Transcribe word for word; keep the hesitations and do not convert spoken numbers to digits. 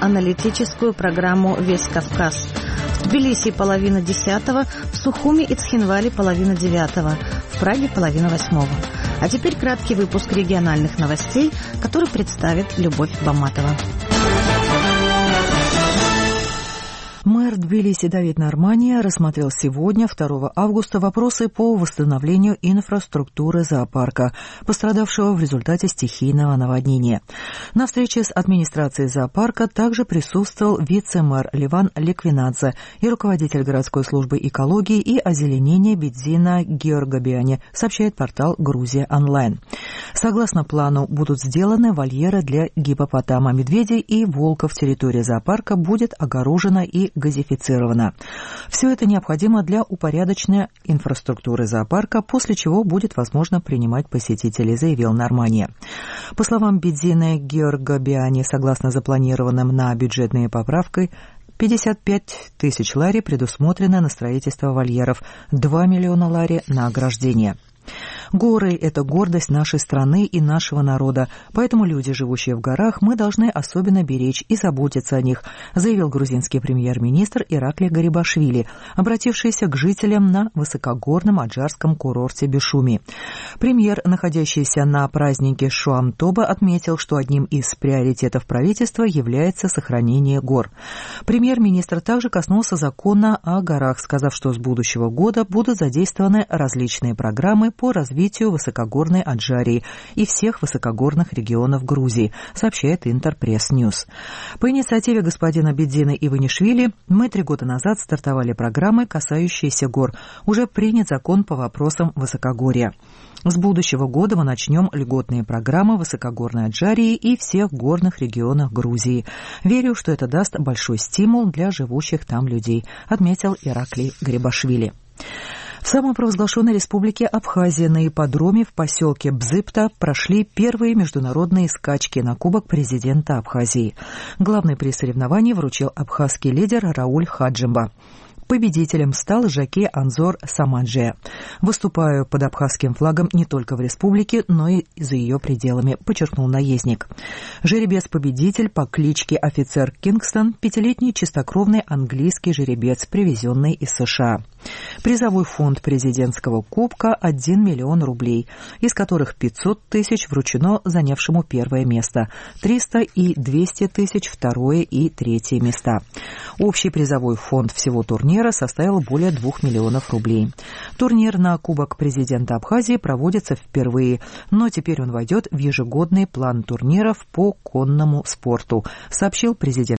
аналитическую программу «Весь Кавказ». В Тбилиси половина десятого, в Сухуми и Цхинвале половина девятого, в Праге половина восьмого. А теперь краткий выпуск региональных новостей, который представит Любовь Баматова. Мэр Тбилиси Давид Нармания рассмотрел сегодня, второго августа, вопросы по восстановлению инфраструктуры зоопарка, пострадавшего в результате стихийного наводнения. На встрече с администрацией зоопарка также присутствовал вице-мэр Ливан Ликвинадзе и руководитель городской службы экологии и озеленения Бидзина Георгабиани, сообщает портал «Грузия онлайн». Согласно плану, будут сделаны вольеры для гиппопотама, медведей и волков. Территория зоопарка будет огорожена и газифицирована. Все это необходимо для упорядочения инфраструктуры зоопарка, после чего будет возможно принимать посетителей, заявил Нармания. По словам Бидзина Георгабиани, согласно запланированным на бюджетные поправки, пятьдесят пять тысяч лари предусмотрено на строительство вольеров, два миллиона лари на ограждение. Горы – это гордость нашей страны и нашего народа, поэтому люди, живущие в горах, мы должны особенно беречь и заботиться о них, заявил грузинский премьер-министр Иракли Гарибашвили, обратившийся к жителям на высокогорном аджарском курорте Бишуми. Премьер, находящийся на празднике Шуам-Тоба, отметил, что одним из приоритетов правительства является сохранение гор. Премьер-министр также коснулся закона о горах, сказав, что с будущего года будут задействованы различные программы по развитию высокогорной Аджарии и всех высокогорных регионов Грузии, сообщает Интерпресс-Ньюс. По инициативе господина Бидзина Иванишвили мы три года назад стартовали программы, касающиеся гор. Уже принят закон по вопросам высокогорья. С будущего года мы начнем льготные программы высокогорной Аджарии и всех горных регионах Грузии. Верю, что это даст большой стимул для живущих там людей, отметил Иракли Гарибашвили. В самопровозглашенной республике Абхазия на ипподроме в поселке Бзыпта прошли первые международные скачки на Кубок президента Абхазии. Главный приз соревнований вручил абхазский лидер Рауль Хаджимба. Победителем стал жокей Анзор Саманджия. Выступаю под абхазским флагом не только в республике, но и за ее пределами, подчеркнул наездник. Жеребец-победитель по кличке Офицер Кингстон – пятилетний чистокровный английский жеребец, привезенный из США. Призовой фонд президентского кубка – один миллион рублей, из которых пятьсот тысяч вручено занявшему первое место, триста и двести тысяч – второе и третье места. Общий призовой фонд всего турнира составил более двух миллионов рублей. Турнир на Кубок президента Абхазии проводится впервые, но теперь он войдет в ежегодный план турниров по конному спорту, сообщил президент